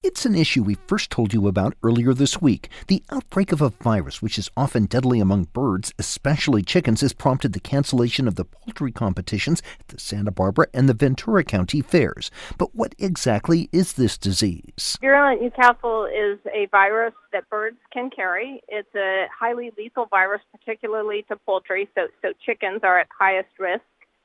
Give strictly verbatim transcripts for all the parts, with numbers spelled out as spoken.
It's an issue we first told you about earlier this week. The outbreak of a virus, which is often deadly among birds, especially chickens, has prompted the cancellation of the poultry competitions at the Santa Barbara and the Ventura County fairs. But what exactly is this disease? Virulent Newcastle is a virus that birds can carry. It's a highly lethal virus, particularly to poultry, so, so chickens are at highest risk.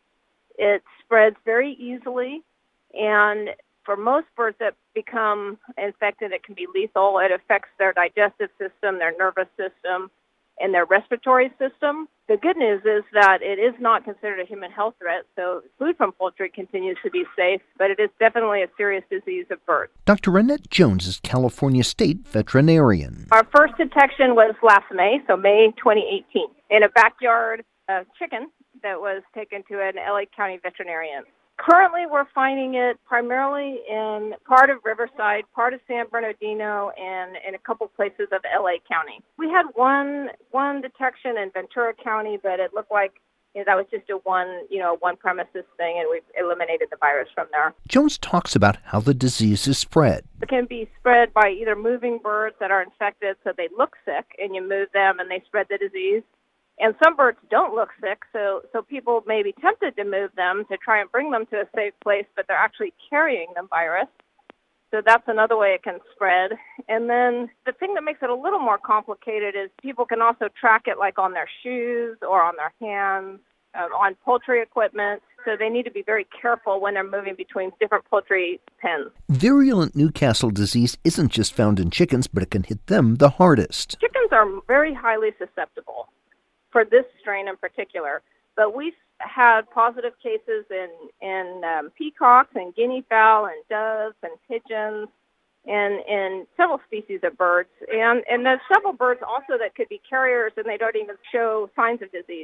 It spreads very easily, and for most birds that become infected, it can be lethal. It affects their digestive system, their nervous system, and their respiratory system. The good news is that it is not considered a human health threat, so food from poultry continues to be safe, but it is definitely a serious disease of birds. Doctor Annette Jones is California State veterinarian. Our first detection was last May, so May twenty eighteen, in a backyard uh, chicken that was taken to an L A County veterinarian. Currently, we're finding it primarily in part of Riverside, part of San Bernardino, and in a couple places of L A County. We had one one detection in Ventura County, but it looked like you know, that was just a one, you know, one premises thing, and we've eliminated the virus from there. Jones talks about how the disease is spread. It can be spread by either moving birds that are infected, so they look sick, and you move them, and they spread the disease. And some birds don't look sick, so, so people may be tempted to move them to try and bring them to a safe place, but they're actually carrying the virus. So that's another way it can spread. And then the thing that makes it a little more complicated is people can also track it like on their shoes or on their hands, uh, on poultry equipment. So they need to be very careful when they're moving between different poultry pens. Virulent Newcastle disease isn't just found in chickens, but it can hit them the hardest. Chickens are very highly susceptible for this strain in particular. But we've had positive cases in, in um, peacocks and guinea fowl and doves and pigeons and in several species of birds. And, and there's several birds also that could be carriers and they don't even show signs of disease.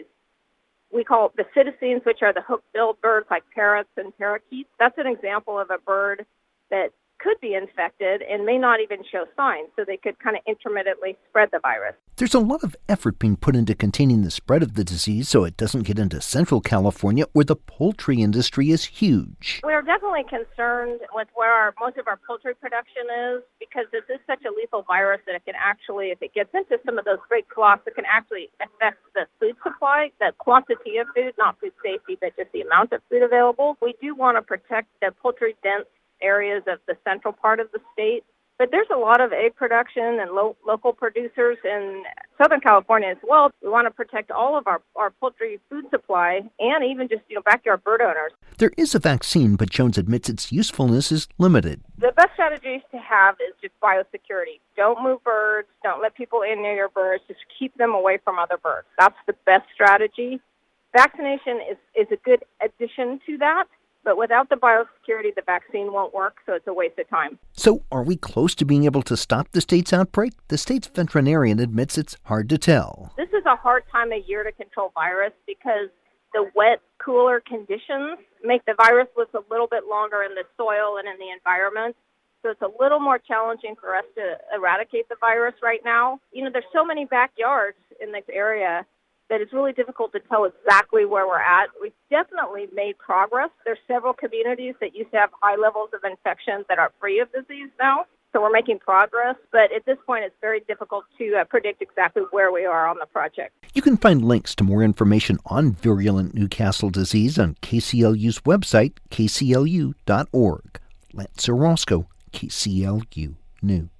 We call it basidiocines, which are the hook-billed birds like parrots and parakeets. That's an example of a bird that could be infected and may not even show signs, so they could kind of intermittently spread the virus. There's a lot of effort being put into containing the spread of the disease so it doesn't get into Central California, where the poultry industry is huge. We're definitely concerned with where our, most of our poultry production is, because this is such a lethal virus that it can actually, if it gets into some of those great flocks, it can actually affect the food supply, the quantity of food, not food safety, but just the amount of food available. We do want to protect the poultry-dense areas of the central part of the state. But there's a lot of egg production and lo- local producers in Southern California as well. We want to protect all of our, our poultry food supply and even just, you know, backyard bird owners. There is a vaccine, but Jones admits its usefulness is limited. The best strategy to have is just biosecurity. Don't move birds. Don't let people in near your birds. Just keep them away from other birds. That's the best strategy. Vaccination is, is a good addition to that. But without the biosecurity, the vaccine won't work, so it's a waste of time. So are we close to being able to stop the state's outbreak? The state's veterinarian admits it's hard to tell. This is a hard time of year to control virus because the wet, cooler conditions make the virus live a little bit longer in the soil and in the environment. So it's a little more challenging for us to eradicate the virus right now. You know, there's so many backyards in this area that it's really difficult to tell exactly where we're at. We've definitely made progress. There's several communities that used to have high levels of infection that are free of disease now. So we're making progress, but at this point it's very difficult to uh, predict exactly where we are on the project. You can find links to more information on virulent Newcastle disease on K C L U's website, k c l u dot org. Lance Orozco, K C L U News.